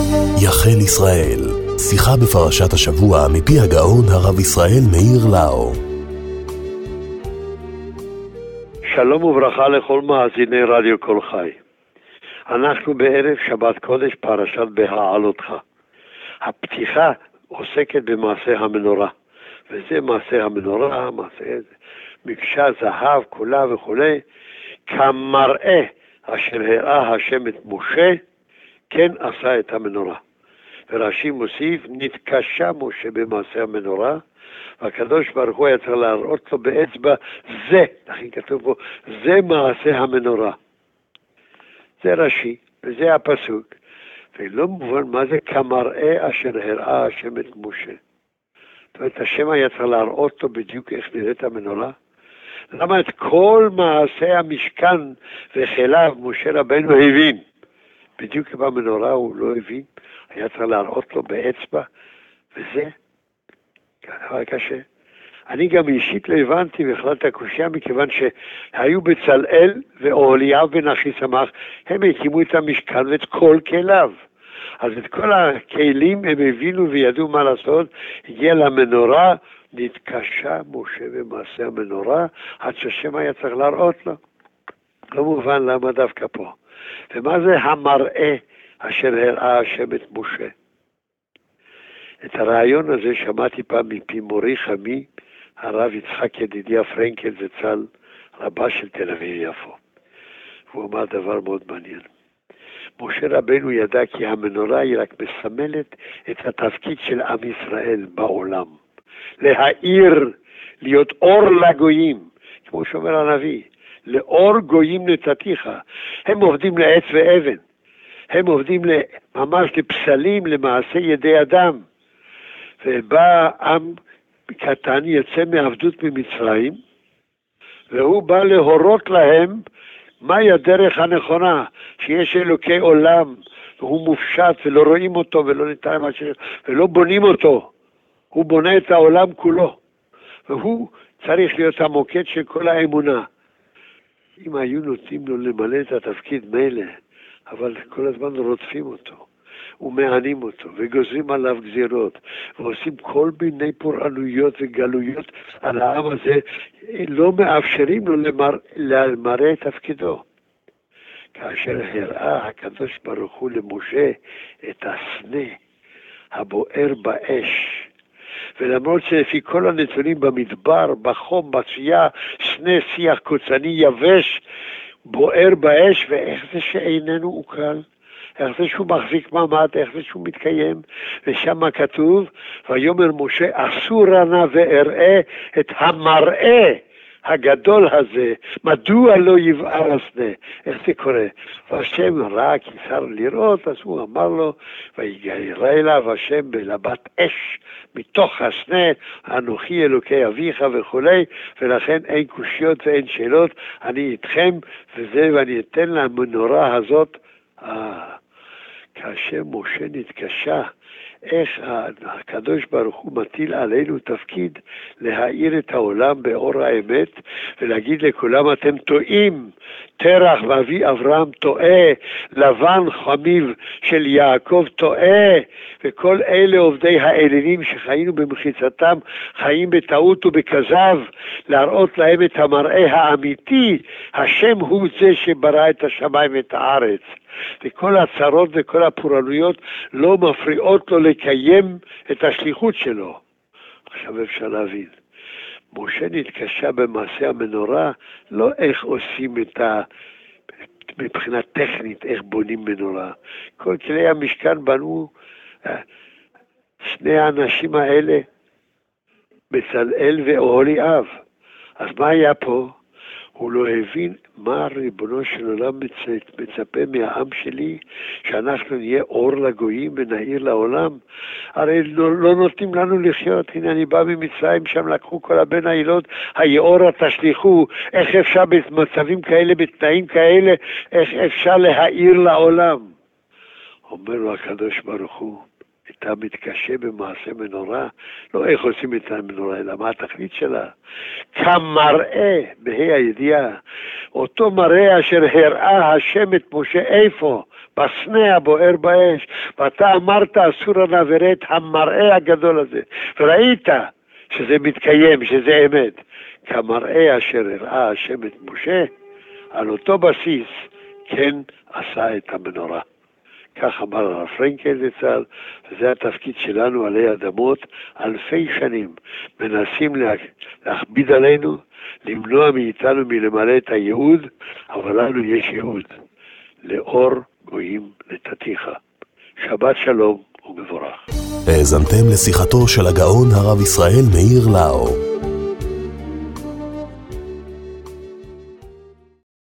יחן ישראל, שיחה בפרשת השבוע מפי הגאון הרב ישראל מאיר לאו. שלום וברכה לכל מאזיני רדיו כל חי. אנחנו בערב שבת קודש פרשת בהעלותך. הפתיחה עוסקת במעשה המנורה, וזה מעשה המנורה, מעשה מקשה זהב כולה וכולי, כמראה אשר הראה השם את משה, כן עשה את המנורה. ורש"י מוסיף, נתקשה משה במעשה המנורה, והקדוש ברוך הוא היה צריך להראות לו באצבע, זה, לכן כתוב פה, זה מעשה המנורה. זה רש"י, וזה הפסוק, ולא מובן מה זה כמראה אשר הראה השם את משה. זאת אומרת, השם היה צריך להראות לו בדיוק איך נראית המנורה. למה את כל מעשה המשכן וחיליו משה רבנו הבין? בדיוק במנורה הוא לא הבין, היה צריך להראות לו באצבע, וזה דבר קשה. אני גם אישית לא הבנתי בכלל את הקושיה, מכיוון שהיו בצלאל ואוהליהו בן אחיסמך, הם הקימו את המשכן ואת כל כליו. אז את כל הכלים הם הבינו וידעו מה לעשות, הגיע למנורה, נתקשה משה במעשה המנורה, עד שהשם היה צריך להראות לו. לא מובן למה דווקא פה. ומה זה המראה אשר הראה השם את משה? את הרעיון הזה שמעתי פעם מפי מורי חמי, הרב יצחק ידידיה פרנקל זצ"ל, רבה של תל אביב יפו. הוא אמר דבר מאוד מעניין. משה רבנו ידע כי המנורה היא רק מסמלת את התפקיד של עם ישראל בעולם. להאיר, להיות אור לגויים, כמו שאומר הנביא, לאור גויים נתתיך. הם עובדים לעץ ואבן, הם עובדים ממש לפסלים, למעשה ידי אדם. ובא עם קטן יצא מעבדות ממצרים, והוא בא להורות להם מהי הדרך הנכונה, שיש אלוקי עולם, והוא מופשט ולא רואים אותו ולא ניתן ולא בונים אותו. הוא בונה את העולם כולו, והוא צריך להיות המוקד של כל האמונה. אם היו נותנים לו למלא את התפקיד מילא, אבל כל הזמן רודפים אותו, ומענים אותו, וגוזרים עליו גזירות, ועושים כל מיני פורענויות וגלויות על העם הזה, לא מאפשרים לו למראה את תפקידו. כאשר הראה הקדוש ברוך הוא למשה את הסנה הבוער באש, ולמרות שלפי כל הנתונים במדבר, בחום, בצייה, סנה שיח קוצני יבש, בוער באש, ואיך זה שאיננו עוקל? איך זה שהוא מחזיק מעמד, איך זה שהוא מתקיים? ושם כתוב, ויאמר משה, אסור נא ואראה את המראה הגדול הזה, מדוע לא יבער הסנה? איך זה קורה? והשם ראה כי שר לראות, אז הוא אמר לו, וירא אליו השם בלבת אש מתוך הסנה, אנוכי אלוקי אביך וכולי, ולכן אין קושיות ואין שאלות, אני איתכם, וזה, ואני אתן למנורה הזאת. כאשר משה נתקשה, איך הקדוש ברוך הוא מטיל עלינו תפקיד להאיר את העולם באור האמת, ולהגיד לכולם אתם טועים, תרח ואבי אברהם טועה, לבן חמיו של יעקב טועה, וכל אלה עובדי האלילים שחיינו במחיצתם חיים בטעות ובכזב, להראות להם את המראה האמיתי, השם הוא זה שברא את השמיים ואת הארץ. וכל הצרות וכל הפורענויות לא מפריעות לו לקיים את השליחות שלו. עכשיו אפשר להבין, משה נתקשה במעשה המנורה, לא איך עושים מבחינה טכנית, איך בונים מנורה. כל כלי המשכן בנו שני האנשים האלה, בצלאל ואוהליהו. אז מה היה פה? הוא לא הבין מה ריבונו של עולם מצפה מהעם שלי, שאנחנו נהיה אור לגויים ונעיר לעולם. הרי לא נותנים לנו לחיות. הנה אני בא ממצרים, שם לקחו כל הבן העילות, היאורה תשליחו. איך אפשר במצבים כאלה, בתנאים כאלה, איך אפשר להעיר לעולם? אומר לו הקדוש ברוך הוא, אתה מתקשה במעשה מנורה, לא איך עושים את המנורה, אלא מה התכלית שלה? כמראה, בה"א הידיעה, אותו מראה אשר הראה השם את משה, איפה? בסנה הבוער באש, ואתה אמרת אסור לנו וראה את המראה הגדול הזה, וראית שזה מתקיים, שזה אמת, כמראה אשר הראה השם את משה, על אותו בסיס כן עשה את המנורה. כך אמר הרב פרנקל לצה"ל, וזה התפקיד שלנו עלי אדמות, אלפי שנים מנסים להכביד עלינו, למנוע מאיתנו מלמלא את הייעוד, אבל לנו יש ייעוד, לאור גויים נתתיך. שבת שלום ומבורך. האזנתם לשיחתו של הגאון הרב ישראל מאיר לאו.